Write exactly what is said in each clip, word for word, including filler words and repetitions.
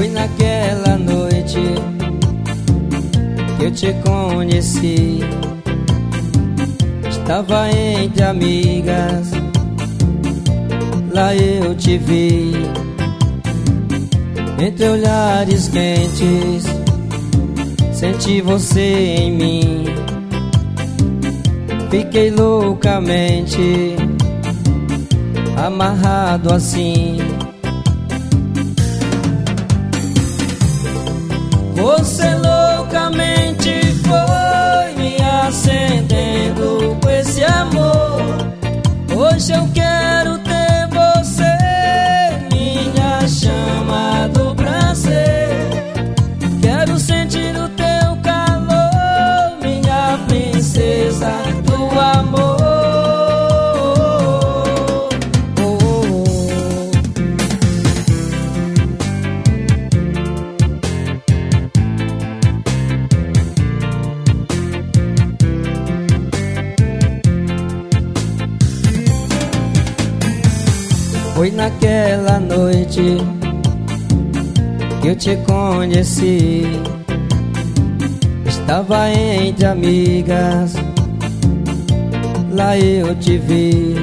Foi naquela noite que eu te conheci. Estava entre amigas, lá eu te vi. Entre olhares quentes, senti você em mim. Fiquei loucamente amarrado assim. Você loucamente foi me acendendo com esse amor. Hoje eu quero ter você, minha chama do prazer. Quero sentir o teu calor, minha princesa do amor. Foi naquela noite que eu te conheci. Estava entre amigas, lá eu te vi.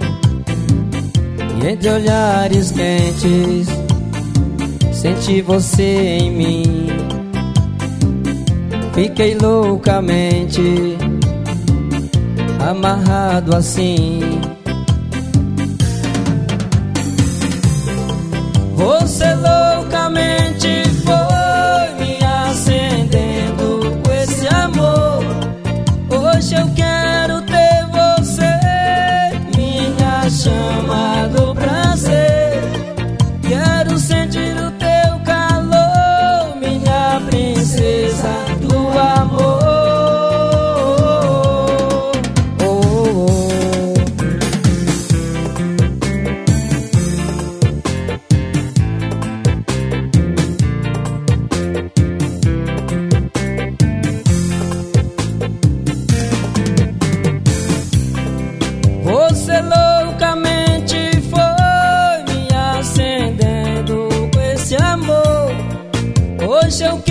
E entre olhares quentes, senti você em mim. Fiquei loucamente amarrado assim. Você loucamente foi me acendendo com esse amor. Hoje eu quero ter você, minha chama do prazer. Quero sentir o teu calor, minha princesa do amor. Você loucamente foi me acendendo com esse amor. Hoje eu quero